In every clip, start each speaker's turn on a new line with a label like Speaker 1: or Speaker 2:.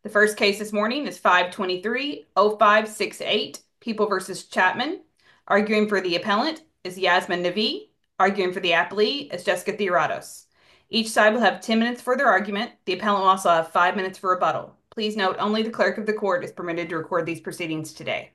Speaker 1: The first case this morning is 523-0568, People versus Chapman. Arguing for the appellant is Yasmin Navi. Arguing for the appellee is Jessica Theoratos. Each side will have 10 minutes for their argument. The appellant will also have 5 minutes for rebuttal. Please note only the clerk of the court is permitted to record these proceedings today.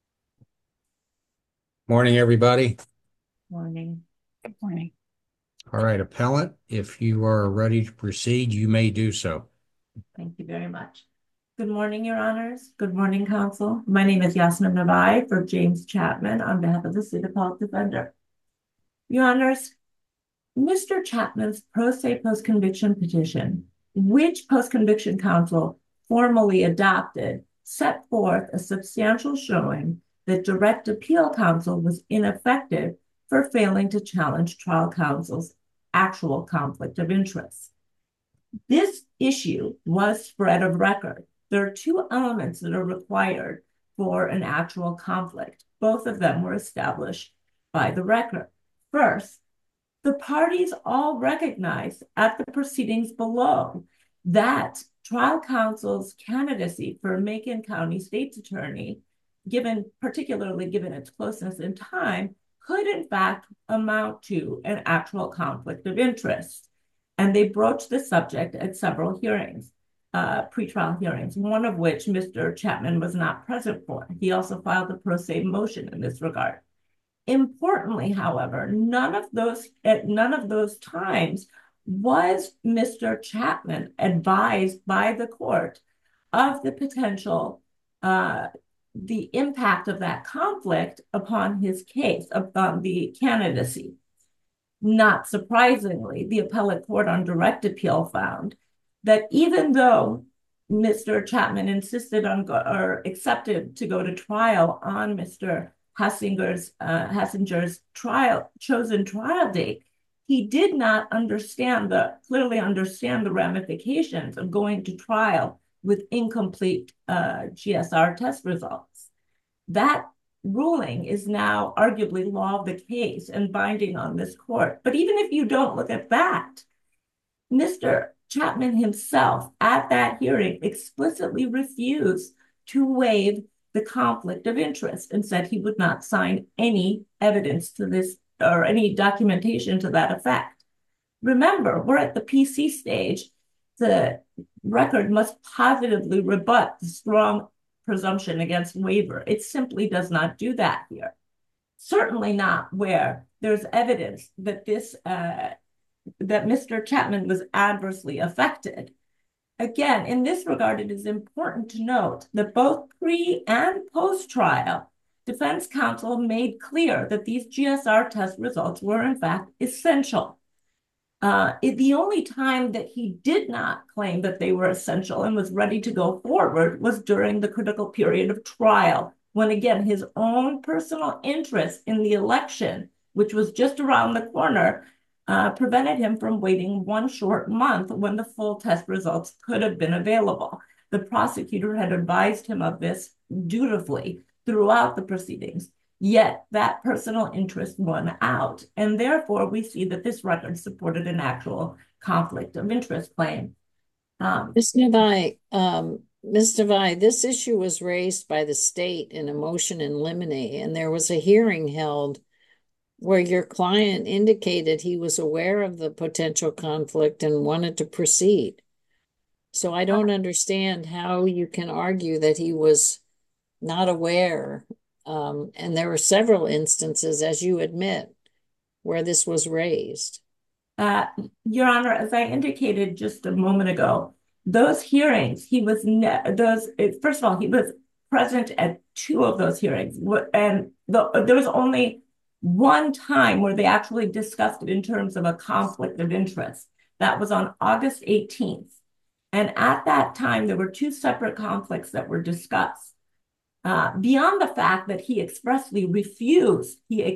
Speaker 2: Morning, everybody.
Speaker 3: Morning. Good morning.
Speaker 2: All right, appellant, if you are ready to proceed, you may do so.
Speaker 3: Thank you very much. Good morning, Your Honors. Good morning, Counsel. My name is Yasmin Nabai for James Chapman on behalf of the State Appellate Defender. Your Honors, Mr. Chapman's pro se post-conviction petition, which post-conviction counsel formally adopted, set forth a substantial showing that direct appeal counsel was ineffective for failing to challenge trial counsel's actual conflict of interest. This issue was spread of record. There are two elements that are required for an actual conflict. Both of them were established by the record. First, the parties all recognized at the proceedings below that trial counsel's candidacy for Macon County State's Attorney, particularly given its closeness in time, could in fact amount to an actual conflict of interest. And they broached the subject at several hearings, pretrial hearings, one of which Mr. Chapman was not present for. He also filed a pro se motion in this regard. Importantly, however, at none of those times was Mr. Chapman advised by the court of the potential, the impact of that conflict upon his case, upon the candidacy. Not surprisingly, the appellate court on direct appeal found that even though Mr. Chapman insisted on accepted to go to trial on Mr. Hassinger's chosen trial date, he did not clearly understand the ramifications of going to trial with incomplete GSR test results. That ruling is now arguably law of the case and binding on this court. But even if you don't look at that, Mr. Chapman himself at that hearing explicitly refused to waive the conflict of interest and said he would not sign any evidence to this or any documentation to that effect. Remember, we're at the PC stage. The record must positively rebut the strong presumption against waiver. It simply does not do that here. Certainly not where there's evidence that that Mr. Chapman was adversely affected. Again, in this regard, it is important to note that both pre and post-trial, defense counsel made clear that these GSR test results were in fact essential. The only time that he did not claim that they were essential and was ready to go forward was during the critical period of trial, when again, his own personal interest in the election, which was just around the corner, prevented him from waiting one short month when the full test results could have been available. The prosecutor had advised him of this dutifully throughout the proceedings. Yet that personal interest won out. And therefore, we see that this record supported an actual conflict of interest claim.
Speaker 4: Ms. Navi, this issue was raised by the state in a motion in limine, and there was a hearing held where your client indicated he was aware of the potential conflict and wanted to proceed. So I don't understand how you can argue that he was not aware. And there were several instances, as you admit, where this was raised.
Speaker 3: Your Honor, as I indicated just a moment ago, those hearings, first of all, he was present at two of those hearings. And there was only one time where they actually discussed it in terms of a conflict of interest. That was on August 18th. And at that time, there were two separate conflicts that were discussed. Beyond the fact that he expressly refused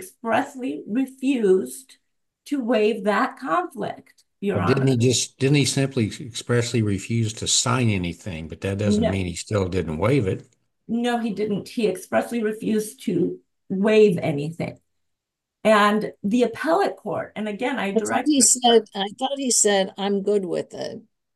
Speaker 3: to waive that conflict, Your Honor.
Speaker 2: Didn't he simply expressly refuse to sign anything, but that doesn't mean he still didn't waive it?
Speaker 3: No, he didn't. He expressly refused to waive anything. And the appellate court, and again, I thought
Speaker 4: he said, I'm good with it.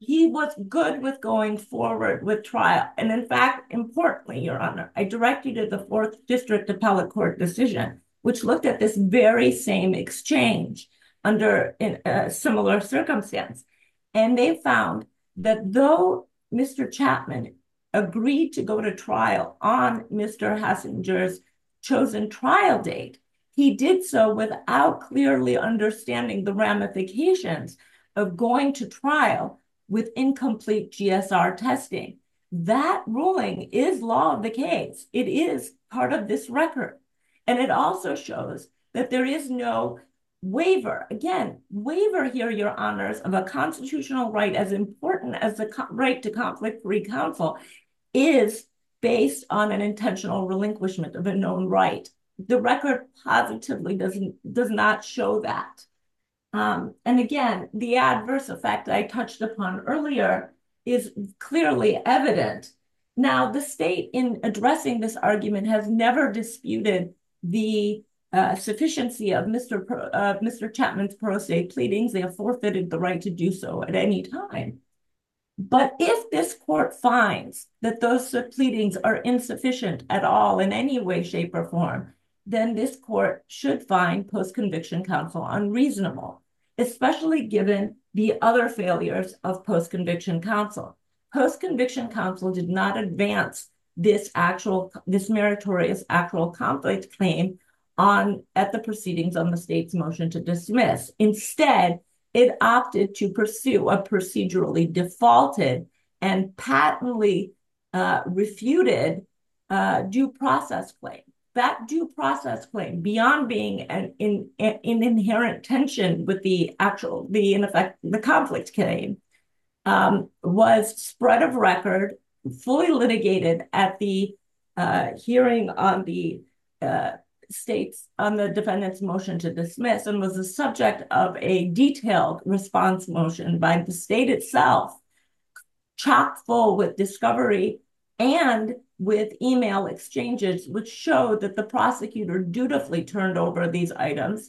Speaker 3: he was good with going forward with trial. And in fact, importantly, Your Honor, I direct you to the 4th District Appellate Court decision, which looked at this very same exchange under a similar circumstance. And they found that though Mr. Chapman agreed to go to trial on Mr. Hassinger's chosen trial date, he did so without clearly understanding the ramifications of going to trial with incomplete GSR testing. That ruling is law of the case. It is part of this record. And it also shows that there is no waiver. Again, waiver here, Your Honors, of a constitutional right as important as the right to conflict-free counsel is based on an intentional relinquishment of a known right. The record positively does not show that. And again, the adverse effect I touched upon earlier is clearly evident. Now, the state, in addressing this argument, has never disputed the sufficiency of Mr. Chapman's pro se pleadings. They have forfeited the right to do so at any time. But if this court finds that those pleadings are insufficient at all in any way, shape, or form, then this court should find post-conviction counsel unreasonable, especially given the other failures of post-conviction counsel. Post-conviction counsel did not advance this meritorious actual conflict claim at the proceedings on the state's motion to dismiss. Instead, it opted to pursue a procedurally defaulted and patently refuted due process claim. That due process claim, beyond being in inherent tension with the conflict claim, was spread of record, fully litigated at the hearing on the defendant's motion to dismiss, and was the subject of a detailed response motion by the state itself, chock full with discovery and with email exchanges, which showed that the prosecutor dutifully turned over these items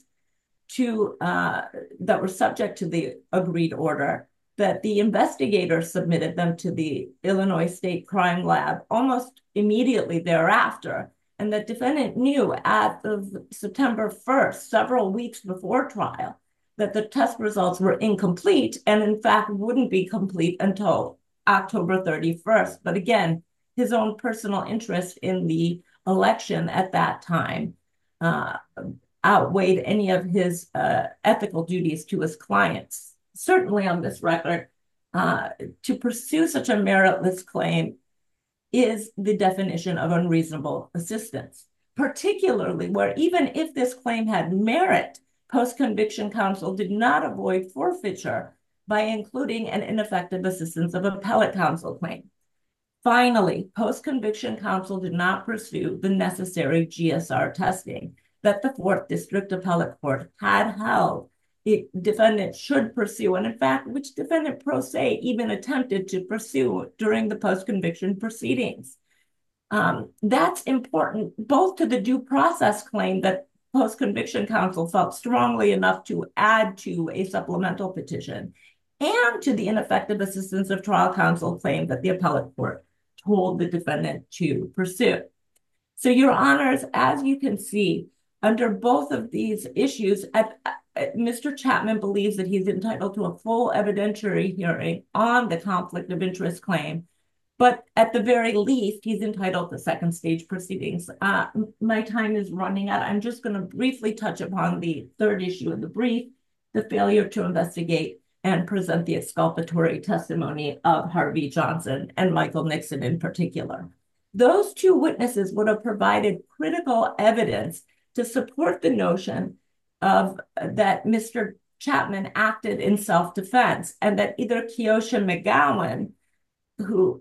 Speaker 3: that were subject to the agreed order, that the investigator submitted them to the Illinois State Crime Lab almost immediately thereafter, and the defendant knew as of September 1st, several weeks before trial, that the test results were incomplete and in fact wouldn't be complete until October 31st. But again, his own personal interest in the election at that time outweighed any of his ethical duties to his clients. Certainly on this record, to pursue such a meritless claim is the definition of unreasonable assistance, particularly where even if this claim had merit, post-conviction counsel did not avoid forfeiture by including an ineffective assistance of appellate counsel claim. Finally, post-conviction counsel did not pursue the necessary GSR testing that the 4th District Appellate Court had held defendant should pursue, and in fact, which defendant pro se even attempted to pursue during the post-conviction proceedings. That's important both to the due process claim that post-conviction counsel felt strongly enough to add to a supplemental petition, and to the ineffective assistance of trial counsel claim that the appellate court told the defendant to pursue. So, Your Honors, as you can see, under both of these issues, Mr. Chapman believes that he's entitled to a full evidentiary hearing on the conflict of interest claim, but at the very least, he's entitled to second stage proceedings. My time is running out. I'm just going to briefly touch upon the third issue of the brief, the failure to investigate and present the exculpatory testimony of Harvey Johnson and Michael Nixon in particular. Those two witnesses would have provided critical evidence to support the notion that Mr. Chapman acted in self-defense, and that either Keosha McGowan, who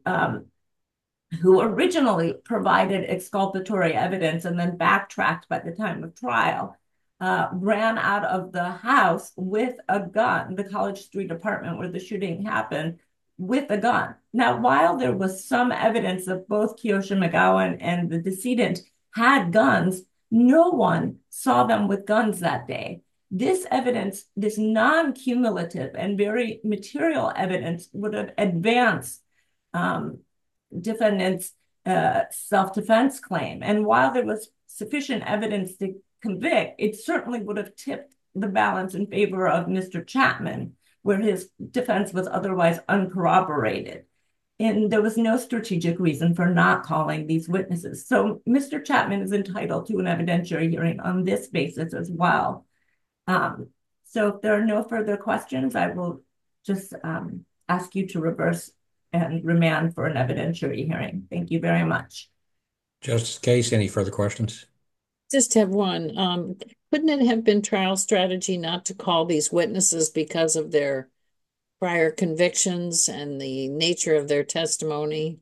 Speaker 3: originally provided exculpatory evidence and then backtracked by the time of trial, ran out of the house with a gun, the College Street apartment where the shooting happened, with a gun. Now, while there was some evidence that both Keosha McGowan and the decedent had guns, no one saw them with guns that day. This evidence, this non-cumulative and very material evidence, would have advanced defendant's self-defense claim. And while there was sufficient evidence to convict, it certainly would have tipped the balance in favor of Mr. Chapman, where his defense was otherwise uncorroborated. And there was no strategic reason for not calling these witnesses. So Mr. Chapman is entitled to an evidentiary hearing on this basis as well. So if there are no further questions, I will just ask you to reverse and remand for an evidentiary hearing. Thank you very much.
Speaker 2: Justice Case, any further questions?
Speaker 4: Just have one. Couldn't it have been trial strategy not to call these witnesses because of their prior convictions and the nature of their testimony?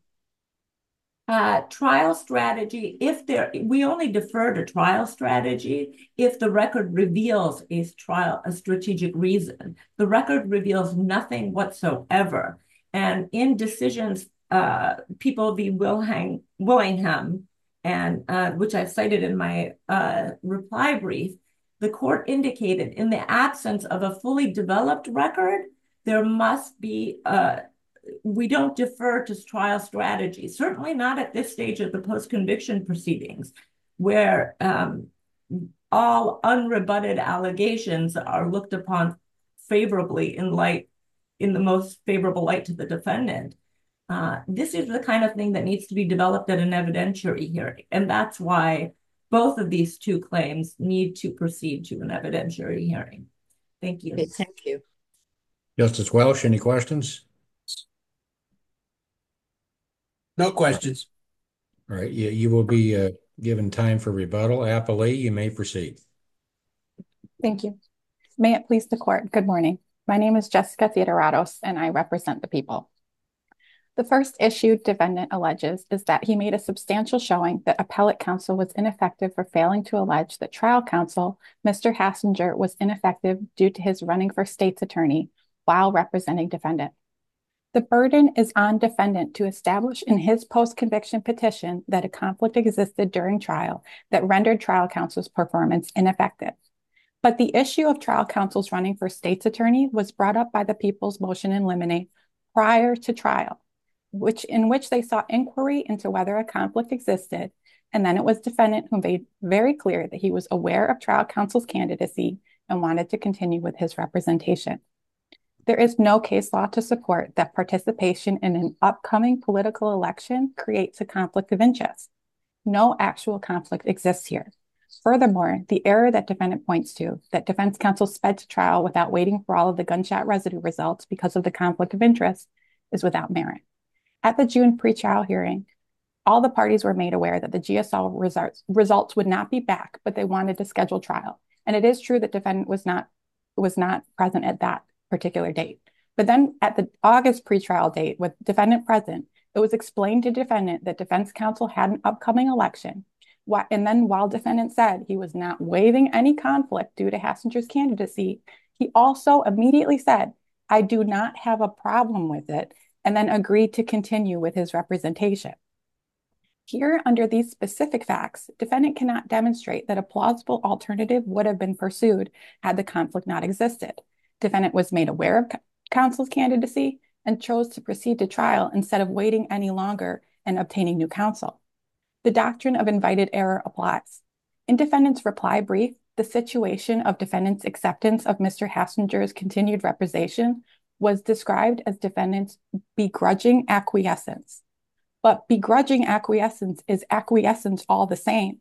Speaker 3: Trial strategy, we only defer to trial strategy if the record reveals a strategic reason. The record reveals nothing whatsoever. And in decisions, People v. Willingham, and which I've cited in my reply brief, the court indicated in the absence of a fully developed record, there must be we don't defer to trial strategy, certainly not at this stage of the post-conviction proceedings, where all unrebutted allegations are looked upon favorably in the most favorable light to the defendant. This is the kind of thing that needs to be developed at an evidentiary hearing, and that's why both of these two claims need to proceed to an evidentiary hearing. Thank you.
Speaker 4: Okay, thank you.
Speaker 2: Justice Welch, any questions?
Speaker 5: No questions.
Speaker 2: All right, you will be given time for rebuttal. Appellee, you may proceed.
Speaker 6: Thank you. May it please the court. Good morning. My name is Jessica Theodoratos, and I represent the people. The first issue defendant alleges is that he made a substantial showing that appellate counsel was ineffective for failing to allege that trial counsel, Mr. Hassinger, was ineffective due to his running for state's attorney while representing defendant. The burden is on defendant to establish in his post-conviction petition that a conflict existed during trial that rendered trial counsel's performance ineffective. But the issue of trial counsel's running for state's attorney was brought up by the people's motion in limine prior to trial, in which they sought inquiry into whether a conflict existed, and then it was defendant who made very clear that he was aware of trial counsel's candidacy and wanted to continue with his representation. There is no case law to support that participation in an upcoming political election creates a conflict of interest. No actual conflict exists here. Furthermore, the error that defendant points to, that defense counsel sped to trial without waiting for all of the gunshot residue results because of the conflict of interest, is without merit. At the June pretrial hearing, all the parties were made aware that the GSL results would not be back, but they wanted to schedule trial. And it is true that defendant was not present at that particular date. But then at the August pretrial date with defendant present, it was explained to defendant that defense counsel had an upcoming election. And then while defendant said he was not waiving any conflict due to Hassinger's candidacy, he also immediately said, "I do not have a problem with it," and then agreed to continue with his representation. Here, under these specific facts, defendant cannot demonstrate that a plausible alternative would have been pursued had the conflict not existed. Defendant was made aware of counsel's candidacy and chose to proceed to trial instead of waiting any longer and obtaining new counsel. The doctrine of invited error applies. In defendant's reply brief, the situation of defendant's acceptance of Mr. Hassinger's continued representation was described as defendant's begrudging acquiescence. But begrudging acquiescence is acquiescence all the same.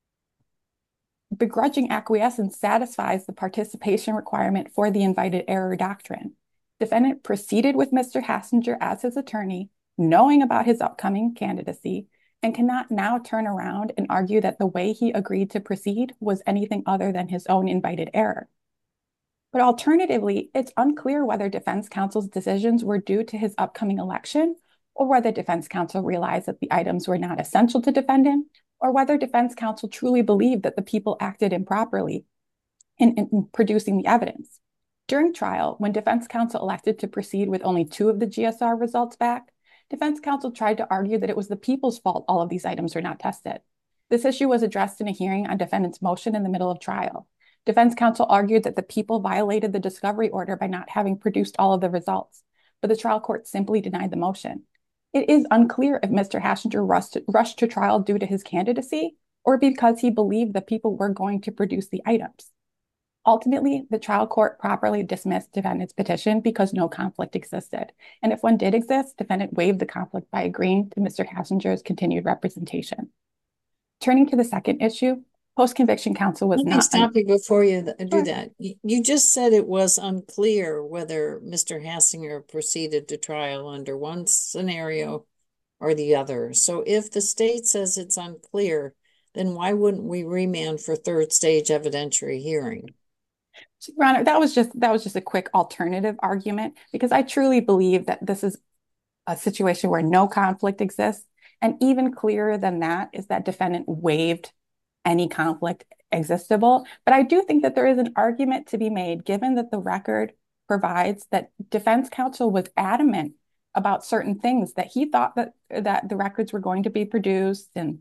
Speaker 6: Begrudging acquiescence satisfies the participation requirement for the invited error doctrine. Defendant proceeded with Mr. Hassinger as his attorney, knowing about his upcoming candidacy, and cannot now turn around and argue that the way he agreed to proceed was anything other than his own invited error. But alternatively, it's unclear whether defense counsel's decisions were due to his upcoming election, or whether defense counsel realized that the items were not essential to defendant, or whether defense counsel truly believed that the people acted improperly in producing the evidence. During trial, when defense counsel elected to proceed with only 2 of the GSR results back, defense counsel tried to argue that it was the people's fault all of these items were not tested. This issue was addressed in a hearing on defendant's motion in the middle of trial. Defense counsel argued that the people violated the discovery order by not having produced all of the results, but the trial court simply denied the motion. It is unclear if Mr. Hassinger rushed to trial due to his candidacy or because he believed the people were going to produce the items. Ultimately, the trial court properly dismissed defendant's petition because no conflict existed. And if one did exist, defendant waived the conflict by agreeing to Mr. Hassinger's continued representation. Turning to the second issue, post-conviction counsel was
Speaker 4: Let me
Speaker 6: not.
Speaker 4: stop you before you do
Speaker 6: Sure.
Speaker 4: that. You just said it was unclear whether Mr. Hassinger proceeded to trial under one scenario or the other. So if the state says it's unclear, then why wouldn't we remand for third stage evidentiary hearing?
Speaker 6: Your Honor, that was just a quick alternative argument because I truly believe that this is a situation where no conflict exists. And even clearer than that is that defendant waived any conflict existable. But I do think that there is an argument to be made, given that the record provides that defense counsel was adamant about certain things, that he thought that the records were going to be produced, and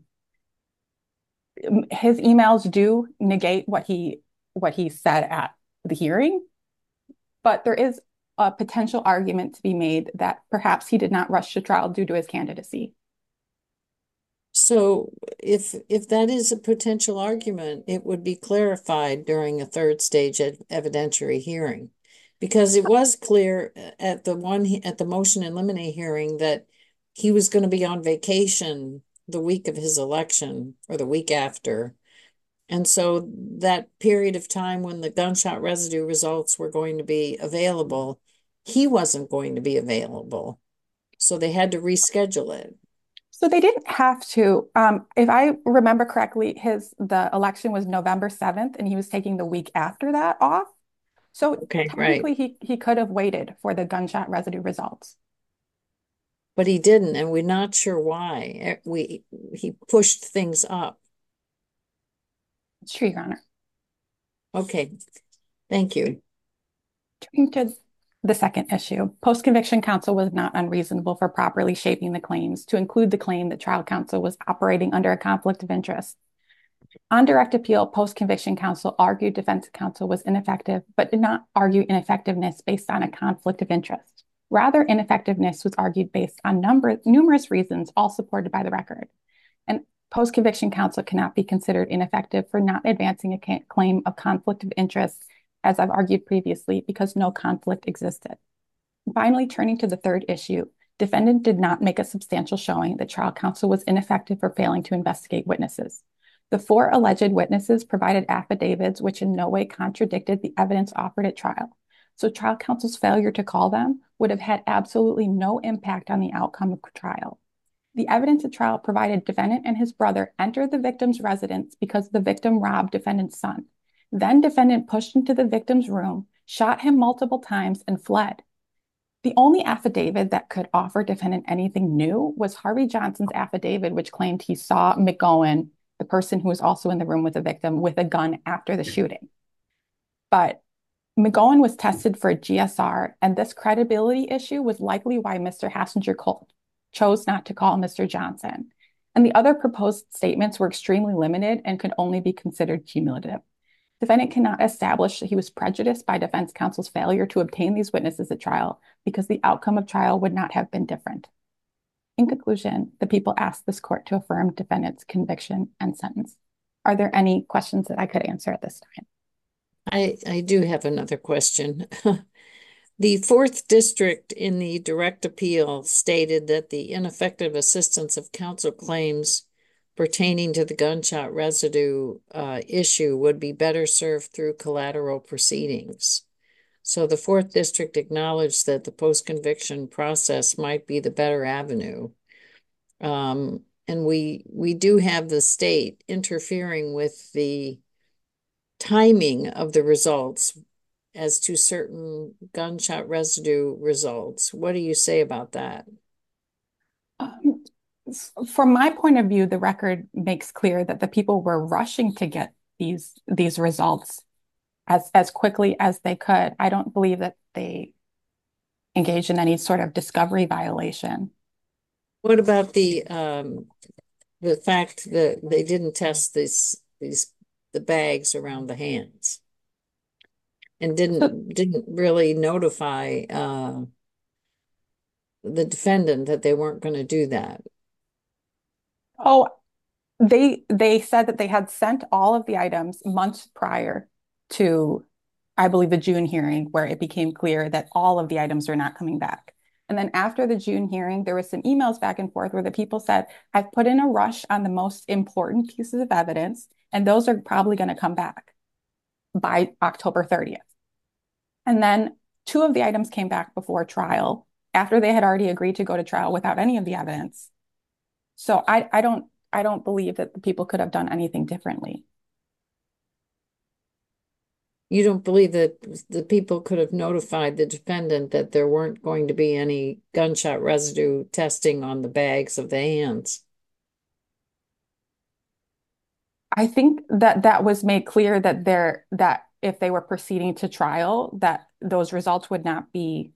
Speaker 6: his emails do negate what he said at the hearing. But there is a potential argument to be made that perhaps he did not rush to trial due to his candidacy.
Speaker 4: So if that is a potential argument, it would be clarified during a third stage evidentiary hearing, because it was clear at the motion in limine hearing that he was going to be on vacation the week of his election or the week after. And so that period of time when the gunshot residue results were going to be available, he wasn't going to be available. So they had to reschedule it.
Speaker 6: So they didn't have to. If I remember correctly, the election was November 7th, and he was taking the week after that off. So
Speaker 4: Okay,
Speaker 6: technically,
Speaker 4: right.
Speaker 6: he could have waited for the gunshot residue results.
Speaker 4: But he didn't, and we're not sure why. He pushed things up.
Speaker 6: It's true, Your Honor.
Speaker 4: Okay, thank you.
Speaker 6: Turning to the second issue, post-conviction counsel was not unreasonable for properly shaping the claims to include the claim that trial counsel was operating under a conflict of interest. On direct appeal, post-conviction counsel argued defense counsel was ineffective, but did not argue ineffectiveness based on a conflict of interest. Rather, ineffectiveness was argued based on numerous reasons, all supported by the record. And post-conviction counsel cannot be considered ineffective for not advancing a claim of conflict of interest, as I've argued previously, because no conflict existed. Finally, turning to the third issue, defendant did not make a substantial showing that trial counsel was ineffective for failing to investigate witnesses. The 4 alleged witnesses provided affidavits which in no way contradicted the evidence offered at trial. So trial counsel's failure to call them would have had absolutely no impact on the outcome of trial. The evidence at trial provided defendant and his brother entered the victim's residence because the victim robbed defendant's son. Then defendant pushed into the victim's room, shot him multiple times, and fled. The only affidavit that could offer defendant anything new was Harvey Johnson's affidavit, which claimed he saw McGowan, the person who was also in the room with the victim, with a gun after the shooting. But McGowan was tested for a GSR, and this credibility issue was likely why Mr. Hassinger chose not to call Mr. Johnson. And the other proposed statements were extremely limited and could only be considered cumulative. Defendant cannot establish that he was prejudiced by defense counsel's failure to obtain these witnesses at trial because the outcome of trial would not have been different. In conclusion, the people ask this court to affirm defendant's conviction and sentence. Are there any questions that I could answer at this time?
Speaker 4: I do have another question. The 4th District in the direct appeal stated that the ineffective assistance of counsel claims pertaining to the gunshot residue issue would be better served through collateral proceedings. So the 4th District acknowledged that the post-conviction process might be the better avenue. And we do have the state interfering with the timing of the results as to certain gunshot residue results. What do you say about that?
Speaker 6: From my point of view, the record makes clear that the people were rushing to get these results as quickly as they could. I don't believe that they engaged in any sort of discovery violation.
Speaker 4: What about the fact that they didn't test the bags around the hands? and didn't really notify the defendant that they weren't going to do that.
Speaker 6: Oh, they said that they had sent all of the items months prior to, I believe, the June hearing, where it became clear that all of the items are not coming back. And then after the June hearing, there was some emails back and forth where the people said, I've put in a rush on the most important pieces of evidence, and those are probably going to come back by October 30th. And then 2 of the items came back before trial, after they had already agreed to go to trial without any of the evidence. So I don't believe that the people could have done anything differently.
Speaker 4: You don't believe that the people could have notified the defendant that there weren't going to be any gunshot residue testing on the bags of the hands?
Speaker 6: I think that that was made clear that if they were proceeding to trial, that those results would not be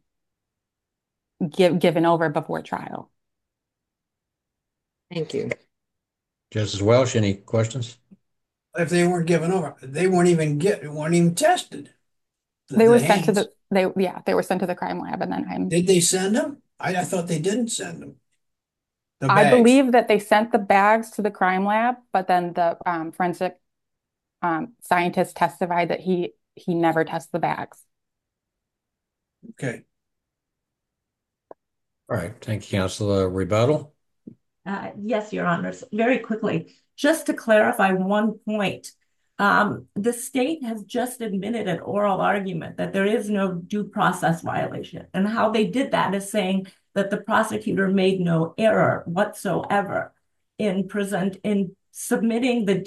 Speaker 6: given over before trial.
Speaker 4: Thank you.
Speaker 2: Justice Welch, any questions?
Speaker 5: If they weren't given over, they weren't even tested.
Speaker 6: They were sent to they were sent to the crime lab, and then
Speaker 5: Did they send them? I thought they didn't send them. The
Speaker 6: I
Speaker 5: bags.
Speaker 6: believe that they sent the bags to the crime lab, but then the forensic scientist testified that he never tested the bags.
Speaker 5: Okay.
Speaker 2: All right. Thank you, Counsel. Rebuttal?
Speaker 3: Yes, Your Honors. Very quickly, just to clarify one point, the state has just admitted an oral argument that there is no due process violation. And how they did that is saying that the prosecutor made no error whatsoever in submitting the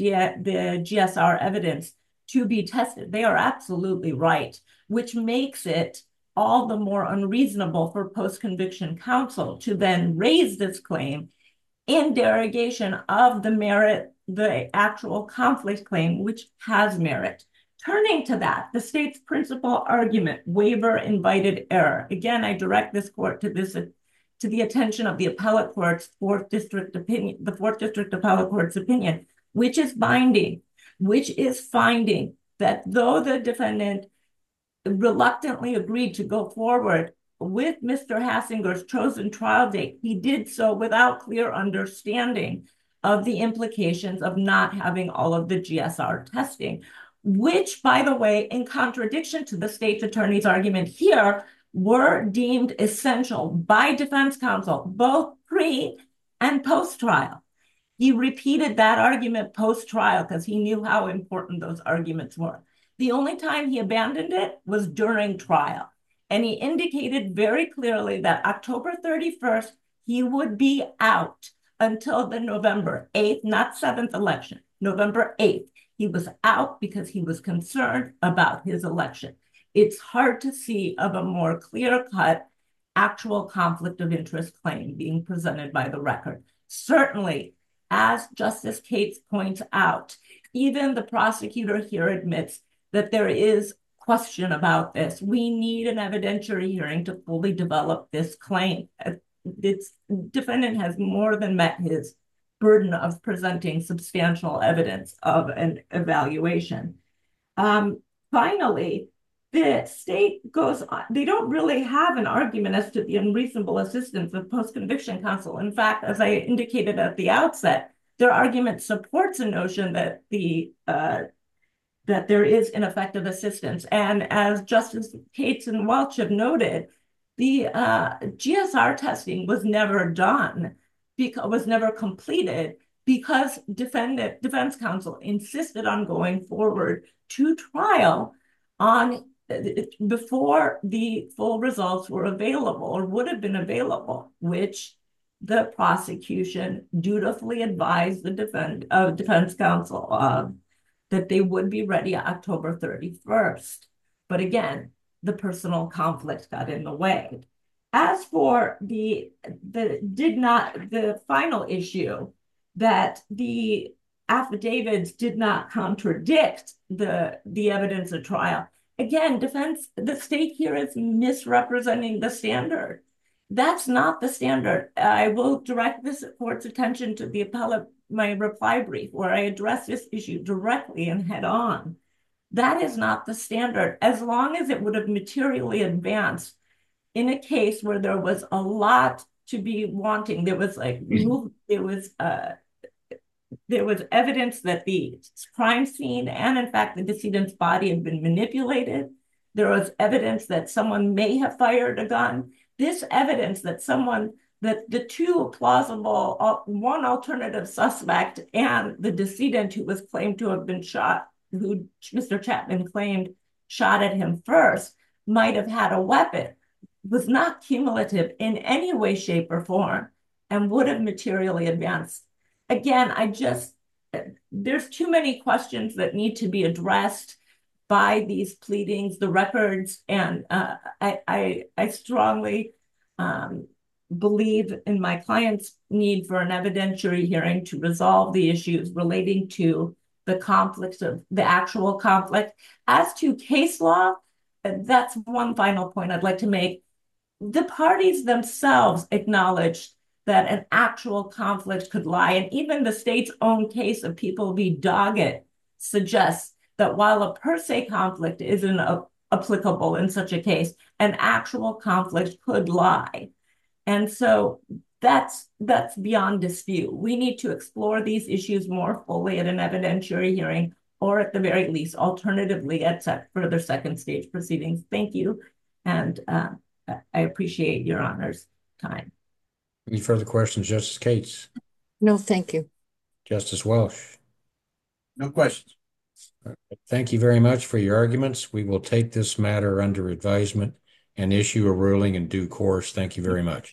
Speaker 3: GSR evidence to be tested. They are absolutely right, which makes it all the more unreasonable for post-conviction counsel to then raise this claim in derogation of the actual conflict claim, which has merit. Turning to that, the state's principal argument, waiver invited error. Again, I direct this court to the attention of the appellate court's Fourth District opinion, the Fourth District appellate court's opinion, which is binding, which is finding that though the defendant reluctantly agreed to go forward with Mr. Hassinger's chosen trial date, he did so without clear understanding of the implications of not having all of the GSR testing, which, by the way, in contradiction to the state's attorney's argument here, were deemed essential by defense counsel, both pre and post-trial. He repeated that argument post-trial because he knew how important those arguments were. The only time he abandoned it was during trial. And he indicated very clearly that October 31st, he would be out until the November 8th, not 7th election, November 8th. He was out because he was concerned about his election. It's hard to see of a more clear-cut actual conflict of interest claim being presented by the record. Certainly, as Justice Cates points out, even the prosecutor here admits that there is question about this. We need an evidentiary hearing to fully develop this claim. Its defendant has more than met his burden of presenting substantial evidence of an evaluation. Finally, the state goes on. They don't really have an argument as to the unreasonable assistance of post-conviction counsel. In fact, as I indicated at the outset, their argument supports a notion that that there is ineffective assistance. And as Justice Cates and Welch have noted, the GSR testing was never done, was never completed, because defense counsel insisted on going forward to trial before the full results were available or would have been available, which the prosecution dutifully advised the defense counsel of, that they would be ready October 31st. But again, the personal conflict got in the way. As for the final issue, that the affidavits did not contradict the evidence of trial, again, the state here is misrepresenting the standard. That's not the standard. I will direct this court's attention to my reply brief, where I address this issue directly and head on. That is not the standard. As long as it would have materially advanced in a case where there was a lot to be wanting, there was evidence that the crime scene and in fact the decedent's body had been manipulated. There was evidence that someone may have fired a gun. This evidence that the two plausible, one alternative suspect and the decedent who was claimed to have been shot, who Mr. Chapman claimed shot at him first, might have had a weapon, was not cumulative in any way, shape, or form, and would have materially advanced. Again, there's too many questions that need to be addressed by these pleadings, the records, and I strongly believe in my client's need for an evidentiary hearing to resolve the issues relating to the conflicts of the actual conflict. As to case law, that's one final point I'd like to make. The parties themselves acknowledged that an actual conflict could lie, and even the state's own case of People v. Doggett suggests that while a per se conflict isn't applicable in such a case, an actual conflict could lie. And so that's beyond dispute. We need to explore these issues more fully at an evidentiary hearing, or at the very least, alternatively, at further second stage proceedings. Thank you. And I appreciate Your Honor's time.
Speaker 2: Any further questions, Justice Cates?
Speaker 4: No, thank you.
Speaker 2: Justice Welsh?
Speaker 5: No questions.
Speaker 2: Thank you very much for your arguments. We will take this matter under advisement and issue a ruling in due course. Thank you very much.